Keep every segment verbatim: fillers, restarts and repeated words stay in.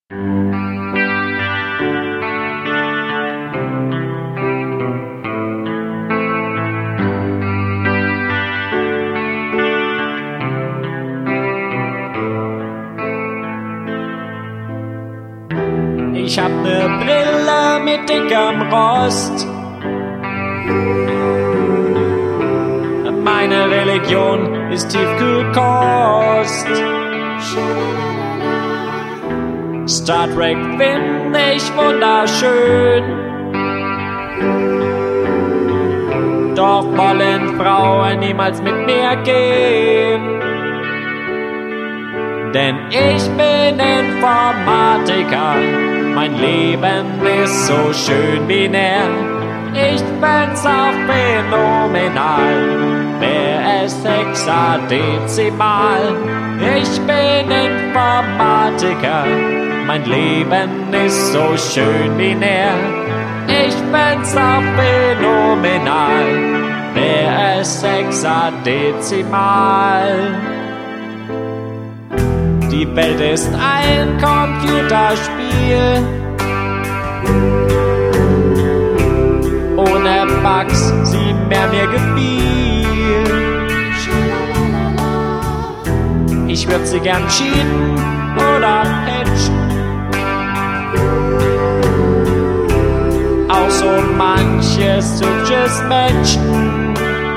Ich hab ne Brille mit dickem Rost. Meine Religion ist Tiefkühlkost. Star Trek find ich wunderschön. Doch wollen Frauen niemals mit mir gehen. Denn ich bin Informatiker. Mein Leben ist so schön binär. Ich find's auch phänomenal. Wär es hexadezimal. Ich bin Informatiker. Mein Leben ist so schön binär. Ich find's auch phänomenal. Wär es hexadezimal. Die Welt ist ein Computerspiel. Ohne Bugs, sie mehr mir gefiel. Ich würd sie gern cheaten oder patchen. Auch so manches hübsches Menschen.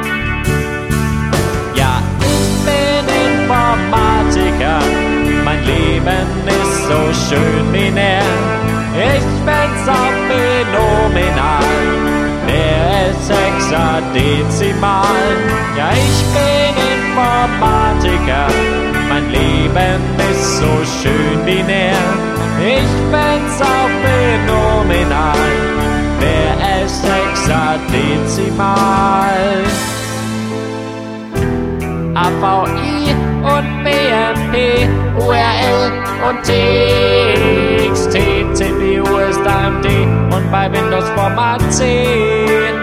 Ja, ich bin Informatiker. Mein Leben ist so schön binär. Ich find's auch phänomenal. Wär es hexadezimal. Ja, ich bin Informatiker. Mein Leben ist so schön binär. Ich find's auch phänomenal. Wär es hexadezimal. A V I und B M P, U R L und T X T, C P U ist A M D und bei Windows Format zehn.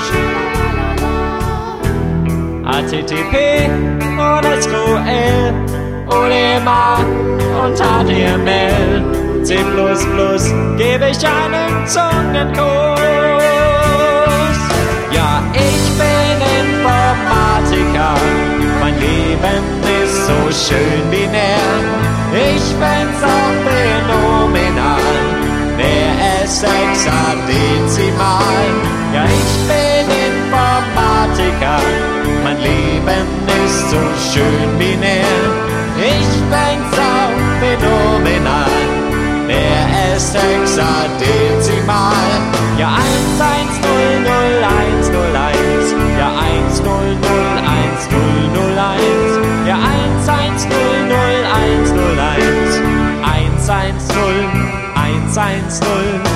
H T T P und S Q L, O D M A und H T M L, C plus plus gebe ich einen Zungenkurs. Ja, ich bin Informatiker. Mein Leben ist so schön binär. Ich find's auch phänomenal. Wär es hexadezimal. Ja, ich bin Informatiker. Mein Leben ist so schön binär. Ich find's auch phänomenal. Wär es hexadezimal. Ja, eins eins null null eins null eins. Ja, eins null null eins null null eins. Ja, eins eins null null eins null eins. eins eins null eins eins null.